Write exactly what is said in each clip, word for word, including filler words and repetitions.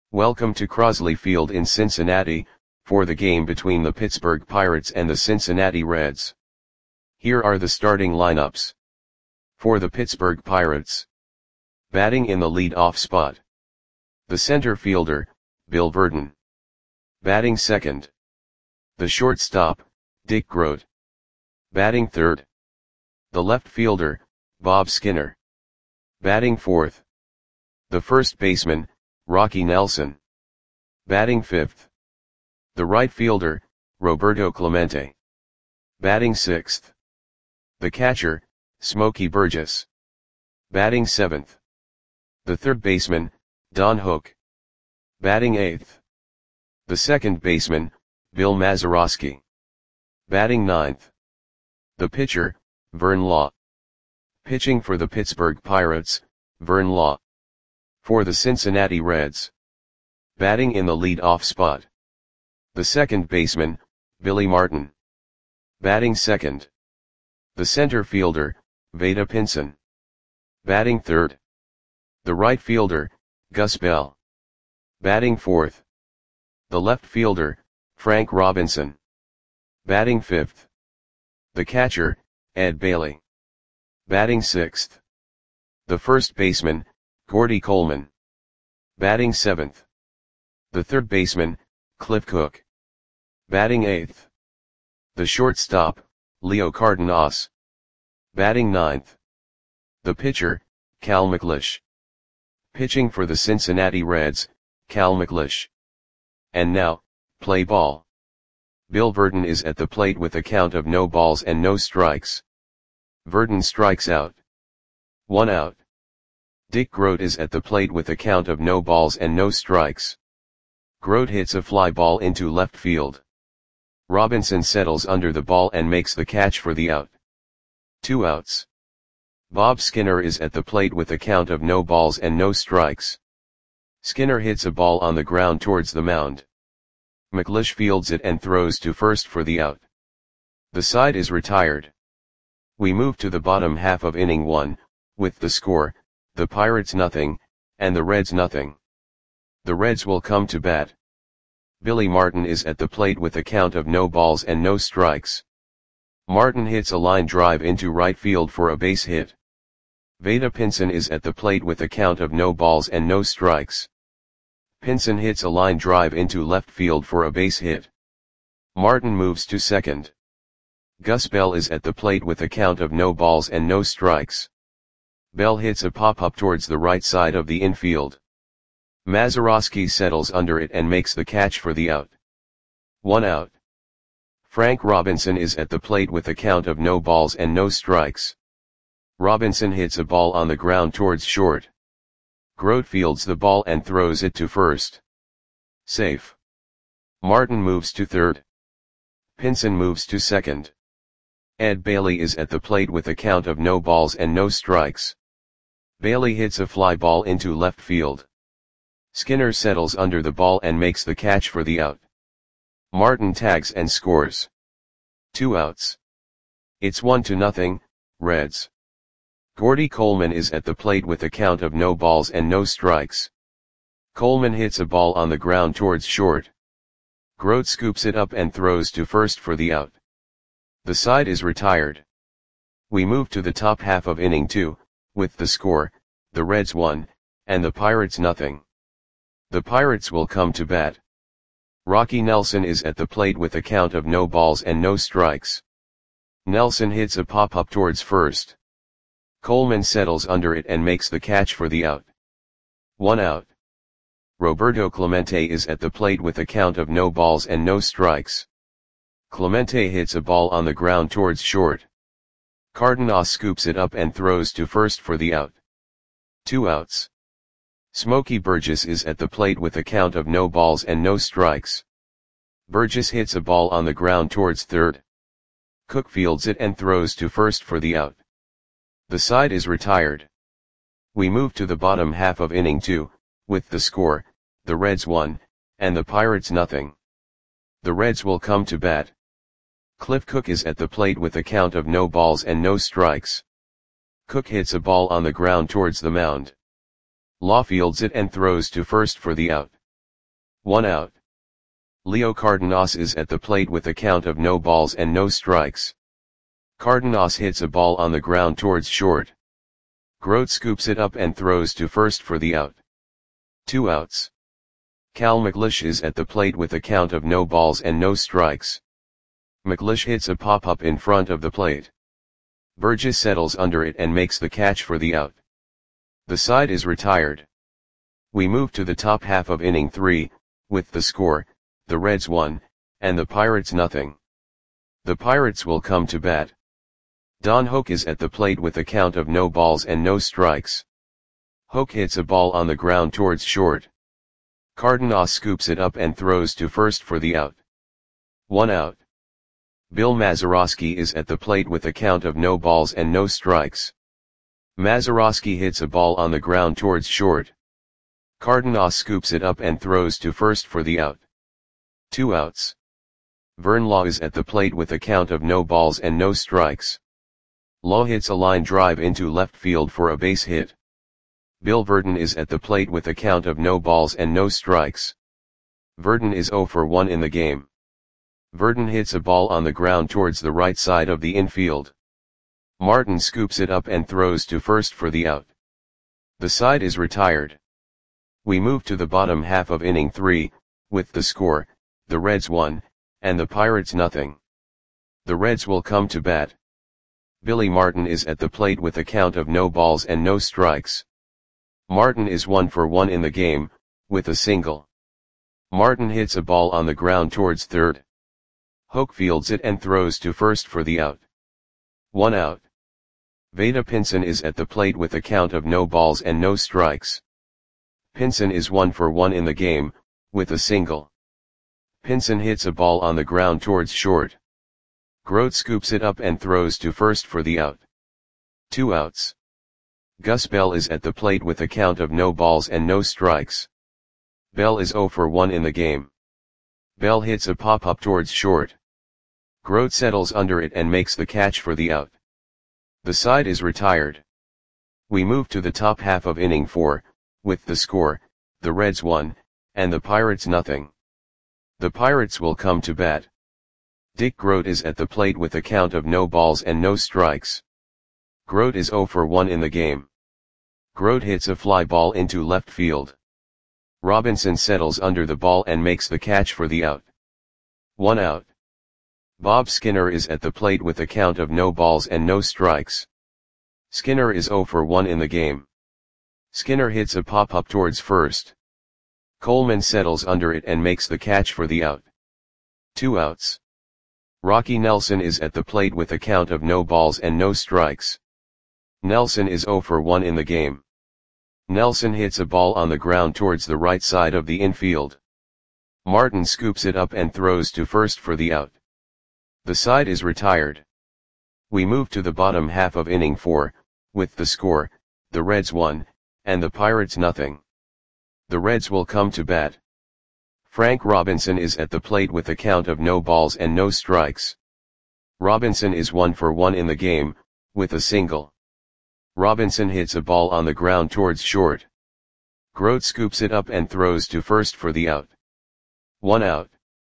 Welcome to Crosley Field in Cincinnati, for the game between the Pittsburgh Pirates and the Cincinnati Reds. Here are the starting lineups. For the Pittsburgh Pirates. Batting in the lead-off spot. The center fielder, Bill Virdon. Batting second. The shortstop, Dick Groat. Batting third. The left fielder, Bob Skinner. Batting fourth. The first baseman, Rocky Nelson. Batting fifth. The right fielder, Roberto Clemente. Batting sixth. The catcher, Smokey Burgess. Batting seventh. The third baseman, Don Hook. Batting eighth. The second baseman, Bill Mazeroski. Batting ninth. The pitcher, Vern Law. Pitching for the Pittsburgh Pirates, Vern Law. For the Cincinnati Reds. Batting in the lead-off spot. The second baseman, Billy Martin. Batting second. The center fielder, Vada Pinson. Batting third. The right fielder, Gus Bell. Batting fourth. The left fielder, Frank Robinson. Batting fifth. The catcher, Ed Bailey. Batting sixth. The first baseman, Gordy Coleman. Batting seventh. The third baseman, Cliff Cook. Batting eighth. The shortstop, Leo Cardenas. Batting ninth. The pitcher, Cal McLeish. Pitching for the Cincinnati Reds, Cal McLeish. And now, play ball. Bill Virdon is at the plate with a count of no balls and no strikes. Virdon strikes out. One out. Dick Groat is at the plate with a count of no balls and no strikes. Groat hits a fly ball into left field. Robinson settles under the ball and makes the catch for the out. Two outs. Bob Skinner is at the plate with a count of no balls and no strikes. Skinner hits a ball on the ground towards the mound. McLeish fields it and throws to first for the out. The side is retired. We move to the bottom half of inning one, with the score, the Pirates nothing, and the Reds nothing. The Reds will come to bat. Billy Martin is at the plate with a count of no balls and no strikes. Martin hits a line drive into right field for a base hit. Vada Pinson is at the plate with a count of no balls and no strikes. Pinson hits a line drive into left field for a base hit. Martin moves to second. Gus Bell is at the plate with a count of no balls and no strikes. Bell hits a pop-up towards the right side of the infield. Mazeroski settles under it and makes the catch for the out. One out. Frank Robinson is at the plate with a count of no balls and no strikes. Robinson hits a ball on the ground towards short. Groat fields the ball and throws it to first. Safe. Martin moves to third. Pinson moves to second. Ed Bailey is at the plate with a count of no balls and no strikes. Bailey hits a fly ball into left field. Skinner settles under the ball and makes the catch for the out. Martin tags and scores. Two outs. It's one to nothing, Reds. Gordy Coleman is at the plate with a count of no balls and no strikes. Coleman hits a ball on the ground towards short. Groat scoops it up and throws to first for the out. The side is retired. We move to the top half of inning two, with the score, the Reds one, and the Pirates nothing. The Pirates will come to bat. Rocky Nelson is at the plate with a count of no balls and no strikes. Nelson hits a pop-up towards first. Coleman settles under it and makes the catch for the out. One out. Roberto Clemente is at the plate with a count of no balls and no strikes. Clemente hits a ball on the ground towards short. Cardenas scoops it up and throws to first for the out. Two outs. Smokey Burgess is at the plate with a count of no balls and no strikes. Burgess hits a ball on the ground towards third. Cook fields it and throws to first for the out. The side is retired. We move to the bottom half of inning two, with the score, the Reds one, and the Pirates nothing. The Reds will come to bat. Cliff Cook is at the plate with a count of no balls and no strikes. Cook hits a ball on the ground towards the mound. Law fields it and throws to first for the out. one out. Leo Cardenas is at the plate with a count of no balls and no strikes. Cardenas hits a ball on the ground towards short. Grote scoops it up and throws to first for the out. Two outs. Cal McLeish is at the plate with a count of no balls and no strikes. McLeish hits a pop-up in front of the plate. Burgess settles under it and makes the catch for the out. The side is retired. We move to the top half of inning three, with the score, the Reds one, and the Pirates nothing. The Pirates will come to bat. Don Hoak is at the plate with a count of no balls and no strikes. Hoak hits a ball on the ground towards short. Cardenas scoops it up and throws to first for the out. One out. Bill Mazeroski is at the plate with a count of no balls and no strikes. Mazeroski hits a ball on the ground towards short. Cardenas scoops it up and throws to first for the out. Two outs. Vern Law is at the plate with a count of no balls and no strikes. Law hits a line drive into left field for a base hit. Bill Verdon is at the plate with a count of no balls and no strikes. Verdon is oh for one in the game. Verdon hits a ball on the ground towards the right side of the infield. Martin scoops it up and throws to first for the out. The side is retired. We move to the bottom half of inning three, with the score, the Reds one, and the Pirates nothing. The Reds will come to bat. Billy Martin is at the plate with a count of no balls and no strikes. Martin is one for one in the game, with a single. Martin hits a ball on the ground towards third. Hoak fields it and throws to first for the out. One out. Vada Pinson is at the plate with a count of no balls and no strikes. Pinson is one for one in the game, with a single. Pinson hits a ball on the ground towards short. Grote scoops it up and throws to first for the out. Two outs. Gus Bell is at the plate with a count of no balls and no strikes. Bell is oh for one in the game. Bell hits a pop-up towards short. Grote settles under it and makes the catch for the out. The side is retired. We move to the top half of inning four, with the score, the Reds one, and the Pirates nothing. The Pirates will come to bat. Dick Grote is at the plate with a count of no balls and no strikes. Grote is oh for one in the game. Grote hits a fly ball into left field. Robinson settles under the ball and makes the catch for the out. One out. Bob Skinner is at the plate with a count of no balls and no strikes. Skinner is oh for one in the game. Skinner hits a pop-up towards first. Coleman settles under it and makes the catch for the out. Two outs. Rocky Nelson is at the plate with a count of no balls and no strikes. Nelson is oh for one in the game. Nelson hits a ball on the ground towards the right side of the infield. Martin scoops it up and throws to first for the out. The side is retired. We move to the bottom half of inning four, with the score, the Reds one, and the Pirates nothing. The Reds will come to bat. Frank Robinson is at the plate with a count of no balls and no strikes. Robinson is one for one in the game, with a single. Robinson hits a ball on the ground towards short. Grote scoops it up and throws to first for the out. One out.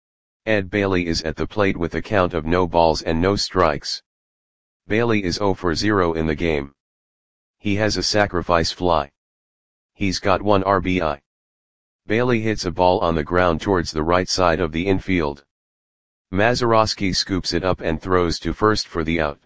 Ed Bailey is at the plate with a count of no balls and no strikes. Bailey is oh for zero in the game. He has a sacrifice fly. He's got one R B I. Bailey hits a ball on the ground towards the right side of the infield. Mazeroski scoops it up and throws to first for the out.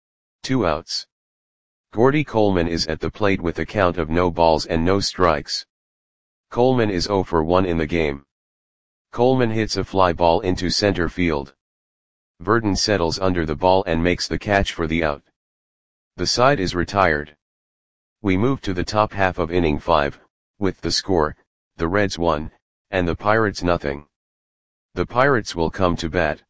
Two outs. Gordy Coleman is at the plate with a count of no balls and no strikes. Coleman is oh for one in the game. Coleman hits a fly ball into center field. Verdon settles under the ball and makes the catch for the out. The side is retired. We move to the top half of inning five, with the score, the Reds one, and the Pirates nothing. The Pirates will come to bat.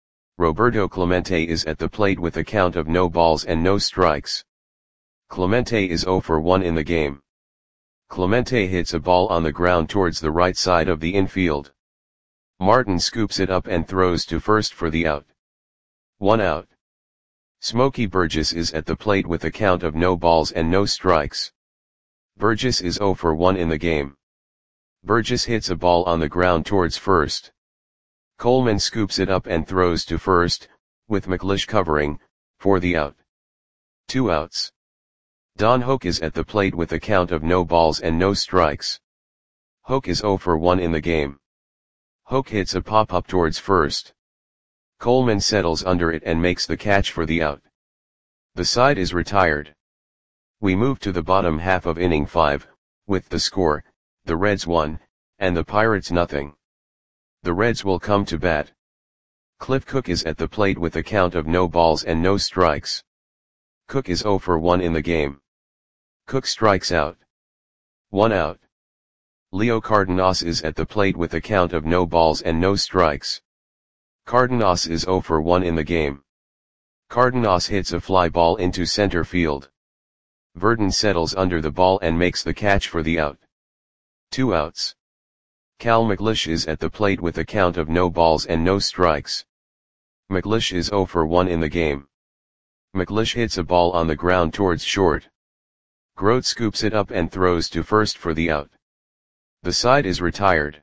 Roberto Clemente is at the plate with a count of no balls and no strikes. Clemente is oh for one in the game. Clemente hits a ball on the ground towards the right side of the infield. Martin scoops it up and throws to first for the out. One out. Smokey Burgess is at the plate with a count of no balls and no strikes. Burgess is oh for one in the game. Burgess hits a ball on the ground towards first. Coleman scoops it up and throws to first, with McLeish covering, for the out. Two outs. Don Hoak is at the plate with a count of no balls and no strikes. Hoak is oh for one in the game. Hoak hits a pop-up towards first. Coleman settles under it and makes the catch for the out. The side is retired. We move to the bottom half of inning five, with the score, the Reds one, and the Pirates nothing. The Reds will come to bat. Cliff Cook is at the plate with a count of no balls and no strikes. Cook is oh for one in the game. Cook strikes out. One out. Leo Cardenas is at the plate with a count of no balls and no strikes. Cardenas is oh for one in the game. Cardenas hits a fly ball into center field. Verdon settles under the ball and makes the catch for the out. Two outs. Cal McLeish is at the plate with a count of no balls and no strikes. McLeish is oh for one in the game. McLeish hits a ball on the ground towards short. Grote scoops it up and throws to first for the out. The side is retired.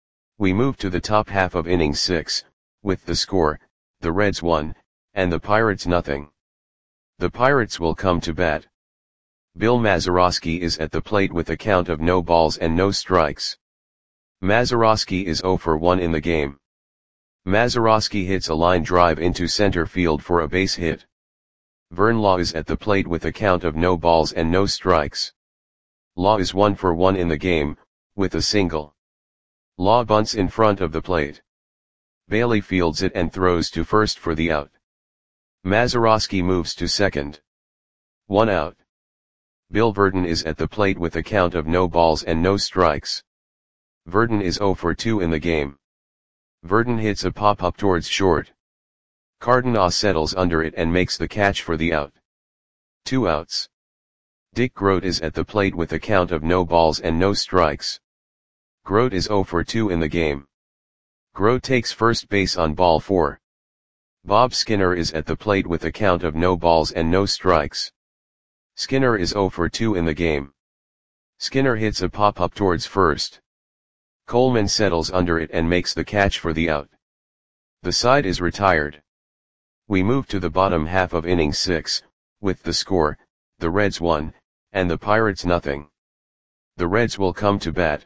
We move to the top half of inning six, with the score, the Reds one, and the Pirates nothing. The Pirates will come to bat. Bill Mazeroski is at the plate with a count of no balls and no strikes. Mazeroski is oh for one in the game. Mazeroski hits a line drive into center field for a base hit. Vern Law is at the plate with a count of no balls and no strikes. Law is one for one in the game, with a single. Law bunts in front of the plate. Bailey fields it and throws to first for the out. Mazeroski moves to second. One out. Bill Verdon is at the plate with a count of no balls and no strikes. Verdon is oh for two in the game. Verdon hits a pop-up towards short. Cardenas settles under it and makes the catch for the out. Two outs. Dick Grote is at the plate with a count of no balls and no strikes. Grote is oh for two in the game. Grote takes first base on ball four. Bob Skinner is at the plate with a count of no balls and no strikes. Skinner is oh for two in the game. Skinner hits a pop-up towards first. Coleman settles under it and makes the catch for the out. The side is retired. We move to the bottom half of inning six, with the score, the Reds one, and the Pirates nothing. The Reds will come to bat.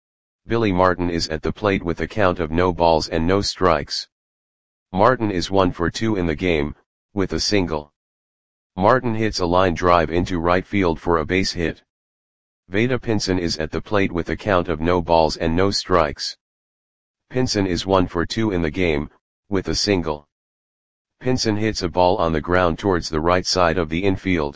Billy Martin is at the plate with a count of no balls and no strikes. Martin is one for two in the game, with a single. Martin hits a line drive into right field for a base hit. Vada Pinson is at the plate with a count of no balls and no strikes. Pinson is one for two in the game, with a single. Pinson hits a ball on the ground towards the right side of the infield.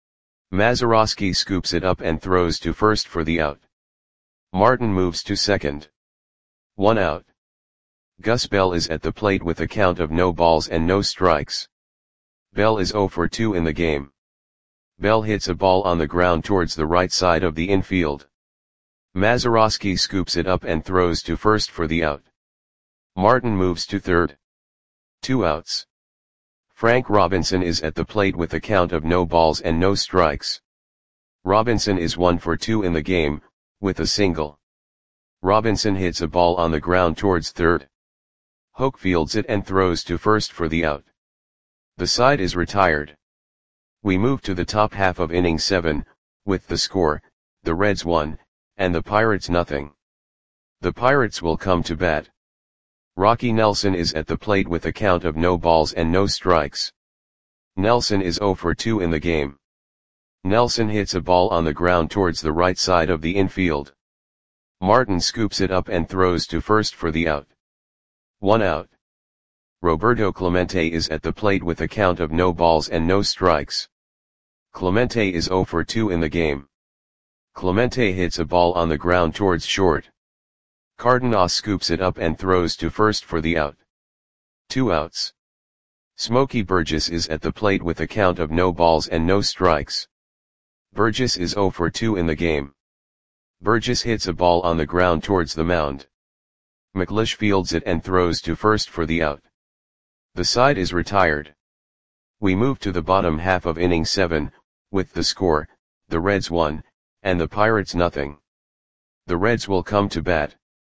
Mazeroski scoops it up and throws to first for the out. Martin moves to second. One out. Gus Bell is at the plate with a count of no balls and no strikes. Bell is oh for two in the game. Bell hits a ball on the ground towards the right side of the infield. Mazeroski scoops it up and throws to first for the out. Martin moves to third. Two outs. Frank Robinson is at the plate with a count of no balls and no strikes. Robinson is one for two in the game, with a single. Robinson hits a ball on the ground towards third. Hoak fields it and throws to first for the out. The side is retired. We move to the top half of inning seven, with the score, the Reds one, and the Pirates nothing. The Pirates will come to bat. Rocky Nelson is at the plate with a count of no balls and no strikes. Nelson is oh for two in the game. Nelson hits a ball on the ground towards the right side of the infield. Martin scoops it up and throws to first for the out. One out. Roberto Clemente is at the plate with a count of no balls and no strikes. Clemente is oh for two in the game. Clemente hits a ball on the ground towards short. Cardenas scoops it up and throws to first for the out. Two outs. Smokey Burgess is at the plate with a count of no balls and no strikes. Burgess is oh for two in the game. Burgess hits a ball on the ground towards the mound. McLeish fields it and throws to first for the out. The side is retired. We move to the bottom half of inning seven, with the score, the Reds one, and the Pirates nothing. The Reds will come to bat.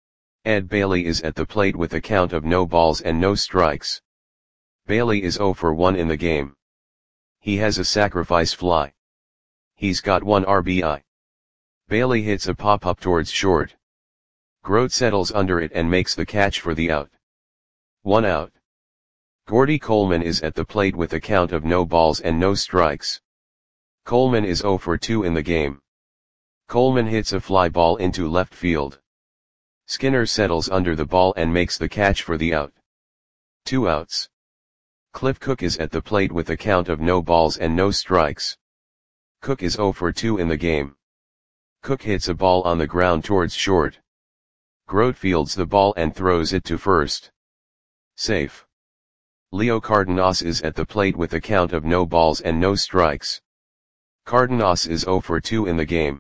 Ed Bailey is at the plate with a count of no balls and no strikes. Bailey is oh for one in the game. He has a sacrifice fly. He's got one R B I. Bailey hits a pop-up towards short. Grote settles under it and makes the catch for the out. One out. Gordy Coleman is at the plate with a count of no balls and no strikes. Coleman is oh for two in the game. Coleman hits a fly ball into left field. Skinner settles under the ball and makes the catch for the out. Two outs. Cliff Cook is at the plate with a count of no balls and no strikes. Cook is oh for two in the game. Cook hits a ball on the ground towards short. Grote fields the ball and throws it to first. Safe. Leo Cardenas is at the plate with a count of no balls and no strikes. Cardenas is oh for two in the game.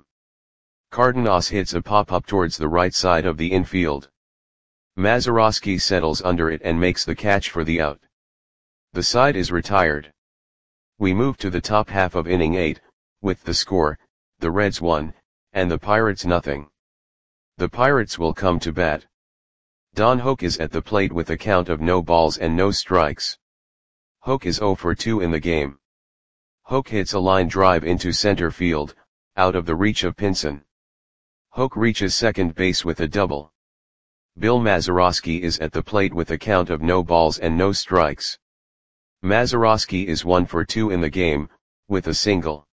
Cardenas hits a pop-up towards the right side of the infield. Mazeroski settles under it and makes the catch for the out. The side is retired. We move to the top half of inning eight, with the score, the Reds one, and the Pirates nothing. The Pirates will come to bat. Don Hoak is at the plate with a count of no balls and no strikes. Hoak is oh for two in the game. Hoak hits a line drive into center field, out of the reach of Pinson. Hoak reaches second base with a double. Bill Mazeroski is at the plate with a count of no balls and no strikes. Mazeroski is one for two in the game, with a single.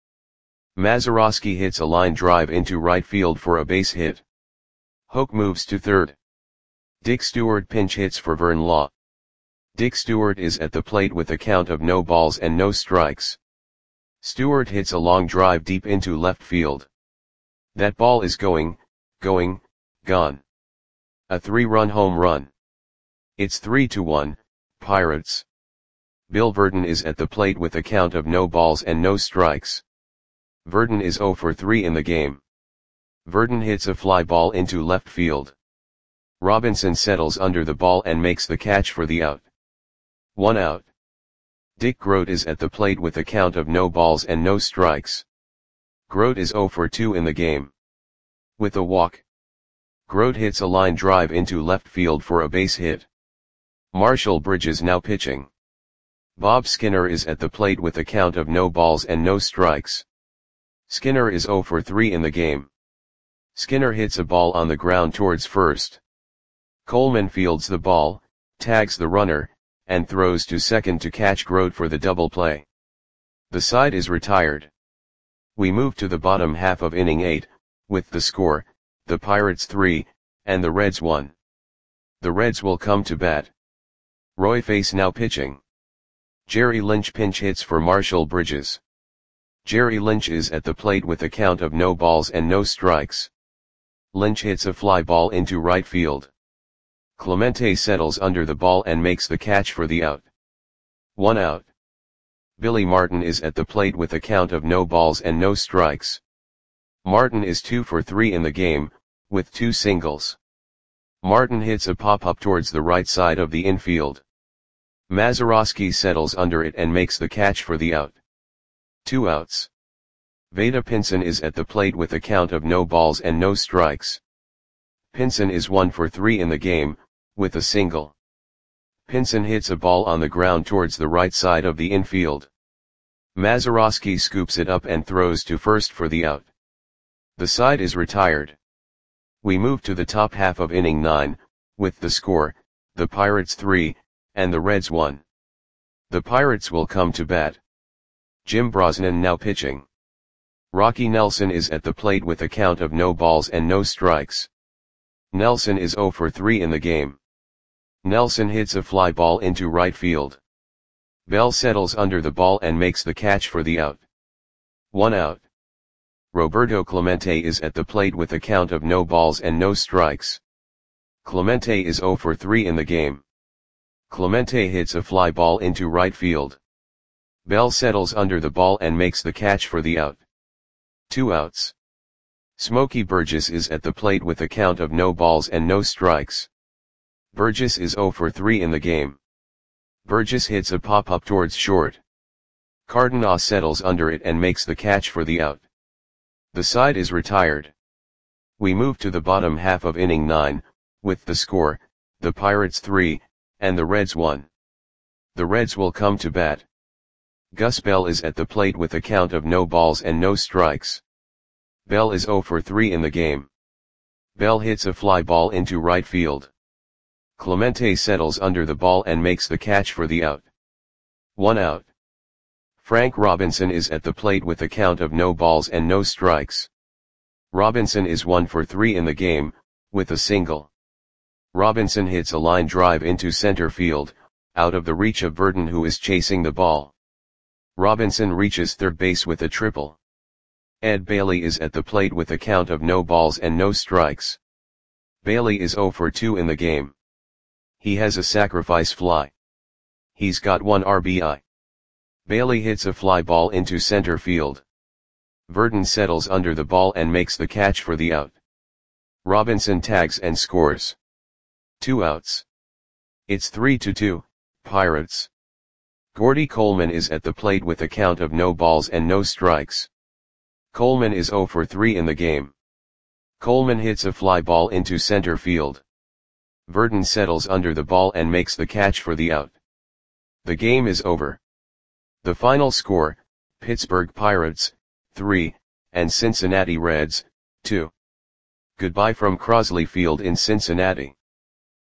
Mazeroski hits a line drive into right field for a base hit. Hoak moves to third. Dick Stewart pinch hits for Vern Law. Dick Stewart is at the plate with a count of no balls and no strikes. Stewart hits a long drive deep into left field. That ball is going, going, gone. A three-run home run. It's three to one, Pirates. Bill Verdon is at the plate with a count of no balls and no strikes. Verdon is oh for three in the game. Verdon hits a fly ball into left field. Robinson settles under the ball and makes the catch for the out. One out. Dick Grote is at the plate with a count of no balls and no strikes. Grote is oh for two in the game. With a walk. Grote hits a line drive into left field for a base hit. Marshall Bridges now pitching. Bob Skinner is at the plate with a count of no balls and no strikes. Skinner is oh for three in the game. Skinner hits a ball on the ground towards first. Coleman fields the ball, tags the runner, and throws to second to catch Grote for the double play. The side is retired. We move to the bottom half of inning eight, with the score, the Pirates three, and the Reds one. The Reds will come to bat. Roy Face now pitching. Jerry Lynch pinch hits for Marshall Bridges. Jerry Lynch is at the plate with a count of no balls and no strikes. Lynch hits a fly ball into right field. Clemente settles under the ball and makes the catch for the out. One out. Billy Martin is at the plate with a count of no balls and no strikes. Martin is two for three in the game, with two singles. Martin hits a pop-up towards the right side of the infield. Mazeroski settles under it and makes the catch for the out. Two outs. Vada Pinson is at the plate with a count of no balls and no strikes. Pinson is one for three in the game, with a single. Pinson hits a ball on the ground towards the right side of the infield. Mazeroski scoops it up and throws to first for the out. The side is retired. We move to the top half of inning nine, with the score, the Pirates three, and the Reds one. The Pirates will come to bat. Jim Brosnan now pitching. Rocky Nelson is at the plate with a count of no balls and no strikes. Nelson is oh for three in the game. Nelson hits a fly ball into right field. Bell settles under the ball and makes the catch for the out. One out. Roberto Clemente is at the plate with a count of no balls and no strikes. Clemente is oh for three in the game. Clemente hits a fly ball into right field. Bell settles under the ball and makes the catch for the out. Two outs. Smokey Burgess is at the plate with a count of no balls and no strikes. Burgess is oh for three in the game. Burgess hits a pop-up towards short. Cardenas settles under it and makes the catch for the out. The side is retired. We move to the bottom half of inning nine, with the score, the Pirates three, and the Reds one. The Reds will come to bat. Gus Bell is at the plate with a count of no balls and no strikes. Bell is oh for three in the game. Bell hits a fly ball into right field. Clemente settles under the ball and makes the catch for the out. One out. Frank Robinson is at the plate with a count of no balls and no strikes. Robinson is one for three in the game, with a single. Robinson hits a line drive into center field, out of the reach of Burton, who is chasing the ball. Robinson reaches third base with a triple. Ed Bailey is at the plate with a count of no balls and no strikes. Bailey is oh for two in the game. He has a sacrifice fly. He's got one R B I. Bailey hits a fly ball into center field. Burton settles under the ball and makes the catch for the out. Robinson tags and scores. Two outs. It's three to two, Pirates. Gordy Coleman is at the plate with a count of no balls and no strikes. Coleman is oh for three in the game. Coleman hits a fly ball into center field. Burton settles under the ball and makes the catch for the out. The game is over. The final score, Pittsburgh Pirates, three, and Cincinnati Reds, two. Goodbye from Crosley Field in Cincinnati.